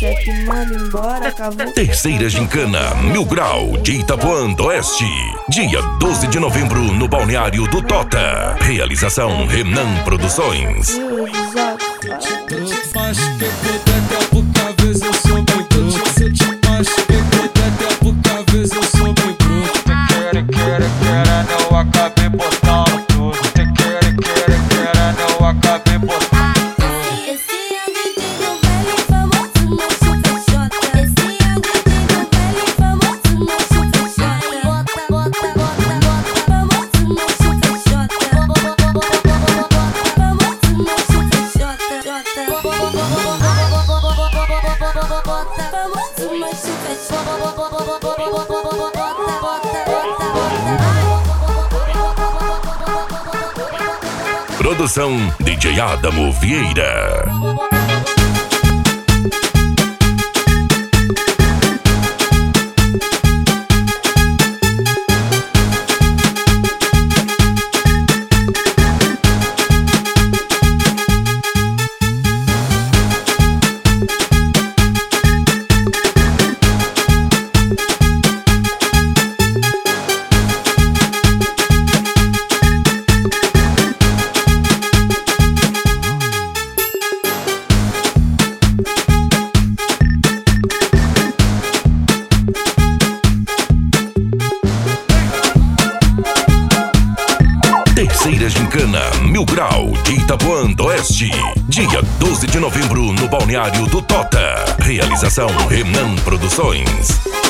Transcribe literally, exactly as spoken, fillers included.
chefe manda embora, acabou. Terceira gincana Mil Grau de Itapuã do Oeste. Dia doze de novembro no balneário do Tota. Realização Renan Produções. Eu te machuquei por dentro porque às vezes eu sou bem bruto. Eu te machuquei por dentro porque às vezes eu sou bem bruto. Te quero, quero, quero, não acabei botando tudo. Te quero, quero, quero, não acabei botando tudo. Esse é o D J do baile famoso no Super Xota. Esse é o D J do baile famoso no Super Xota. Bota, bota, bota, bota, famoso no Super Xota. Bota, famoso no Super Xota. Produção D J Adamo Vieira. Terceira gincana Mil Grau de Itapuã do Oeste. Dia doze de novembro no balneário do Tota. Realização Renan Produções.